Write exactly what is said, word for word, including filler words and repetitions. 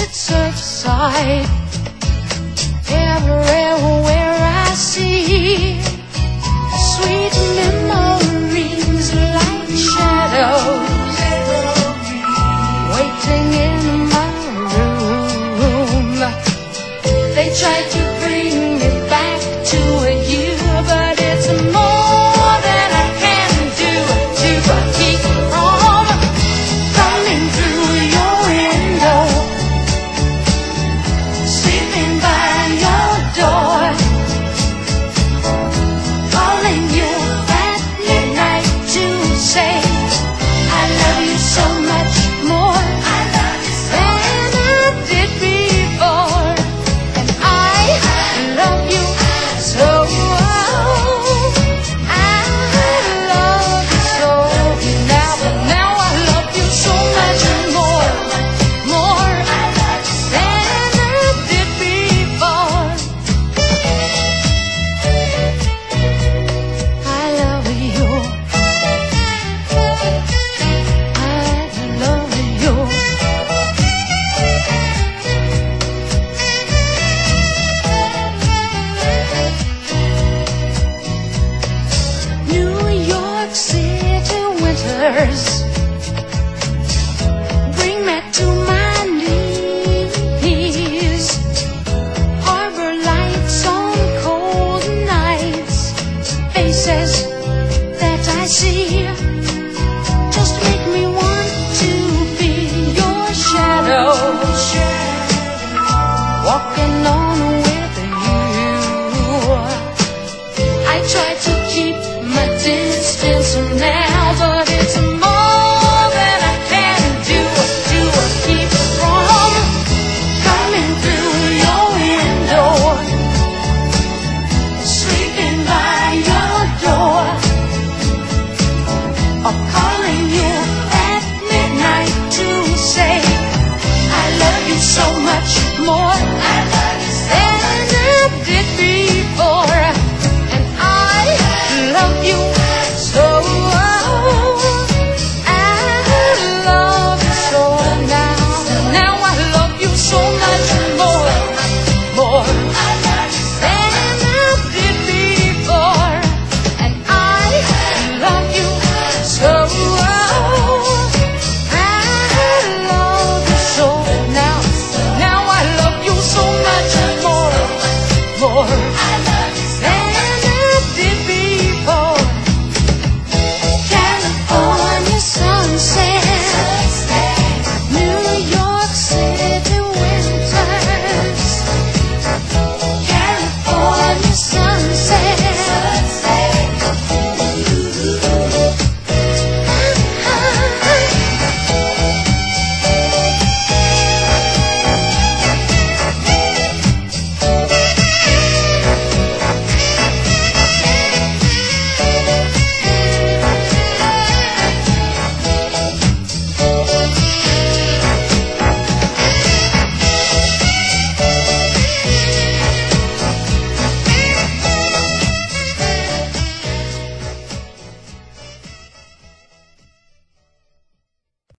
Surfside, everywhere I see sweet memories like shadows waiting in my room. They try to bring me back to you, but it's more than I can do to keep from coming through your window, sleeping by your door, calling you at midnight to say I love you so much more than I did before, and I love you so. I love you so now, but now I love you so much more, more than I did before. I love you. I love you. New York City winters bring me to my knees. Harbor lights on cold nights, faces that I see just make me want to be your shadow, walking on with you. I try to keep my distance now, but it's more than I can do to keep from coming through your window, sleeping by your door, or calling you at midnight to say I love you so much more